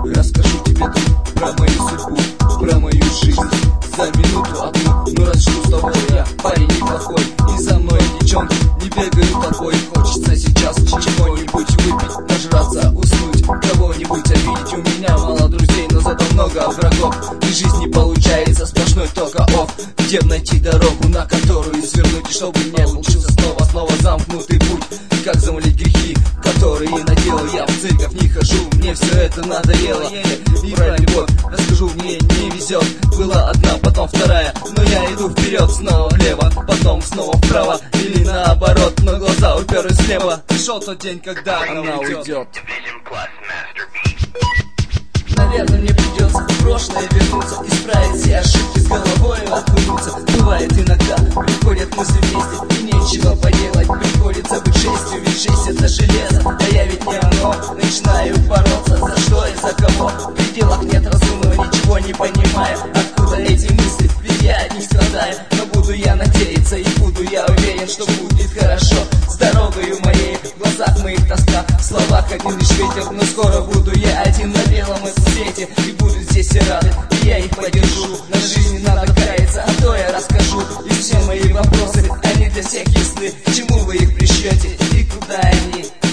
Расскажу тебе, друг, про мою судьбу, про мою жизнь за минуту одну. Ну расскажу с тобой, я парень неплохой, и за мной девчонки не бегают толпой. Хочется сейчас чего-нибудь выпить, нажраться, уснуть, кого-нибудь обидеть. У меня мало друзей, но зато много врагов, и жизнь не получается, сплошной только офф. Где найти дорогу, на которую свернуть, и чтобы не получился снова замкнутый путь? Как замолить грехи, которые наделал я? В церковь не хожу, мне все это надоело. И про любовь расскажу, мне не везет. Была одна, потом вторая, но я иду вперед, снова влево, потом снова вправо, или наоборот, но глаза уперлись слева. Пришел тот день, когда она уйдет. Наверное, мне придется в прошлое вернуться, исправить все ошибки, с головой окунуться. Бывает иногда, приходят мысли вместе, и нечего поделать, приходится быть шестью, ведь 6 это железо, а я ведь не оно. Начинаю бороться, за что и за кого, в пределах нет разумного, ничего не понимая, откуда эти мысли, ведь я от них страдаю. Но буду я надеяться, и буду я уверен, что будет хорошо. С дорогою моей, в глазах моих тоска, в словах один лишь ветер, но скоро буду я один на белом свете, и будут здесь все рады, и я их поддержу. На жизни надо каяться, а то я расскажу, и все мои вопросы, они для всех ясны. К чему вы их пришьете и куда они?